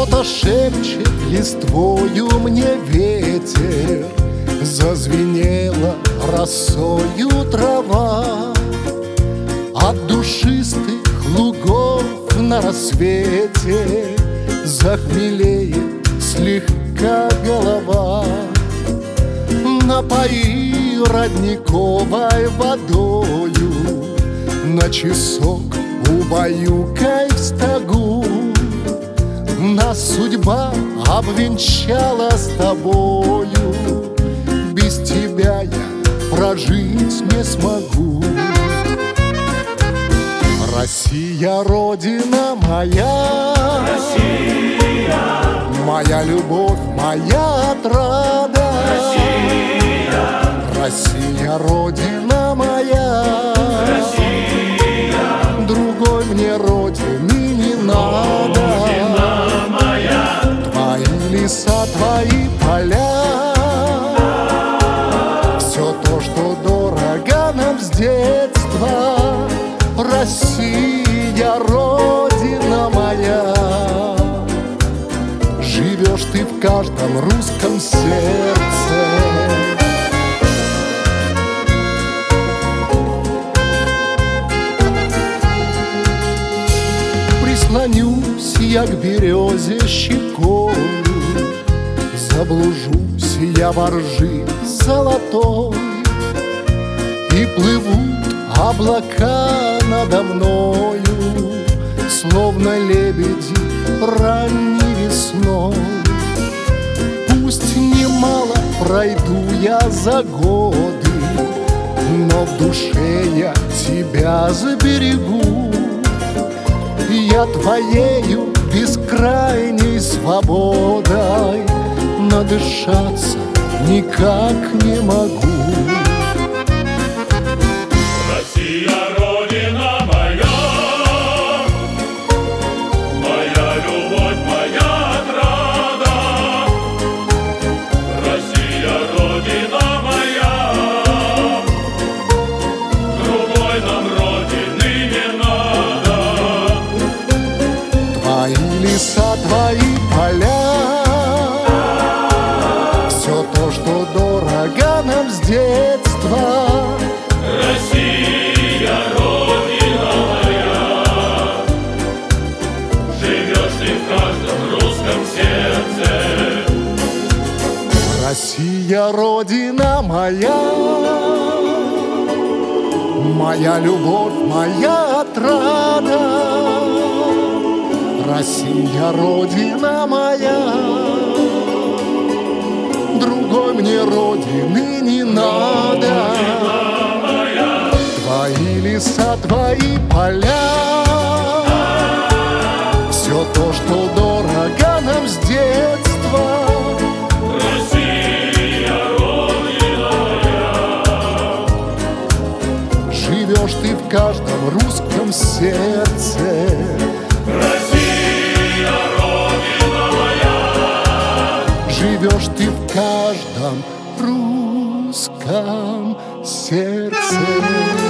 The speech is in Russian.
Что-то шепчет листвою мне ветер, зазвенела росою трава. От душистых лугов на рассвете захмелеет слегка голова. Напои родниковой водою, на часок убаюкай в стогу. Нас судьба обвенчала с тобою, без тебя я прожить не смогу. Россия, Родина моя, Россия, моя любовь, моя отрада. Россия, Россия, Родина моя, Россия, другой мне родины не надо. Родина моя, Твои леса, твои поля, все то, что дорого нам с детства. Россия, Родина моя, живешь ты в каждом русском сердце. Прислонюсь я к березе щекою, заблужусь я во ржи золотой, и плывут облака надо мною, словно лебеди ранней весной. Пусть немало пройду я за годы, но в душе я тебя заберегу. Я твоею бескрайней свободой надышаться никак не могу. Россия, Родина моя, моя любовь, моя отрада. Россия, Родина моя, другой нам родины не надо. Твои леса, твои поля, все то, что дорого нам с детства. Россия, Родина моя, живешь ты в каждом русском сердце. Россия, Родина моя, моя любовь, моя отрада. Россия, Родина моя, другой мне родины не надо. Твои леса, твои поля, все то, что дорого нам с детства. Россия, Родина моя, Живешь ты в каждом русском сердце. Россия, Родина моя, Живешь ты в каждом русском сердце.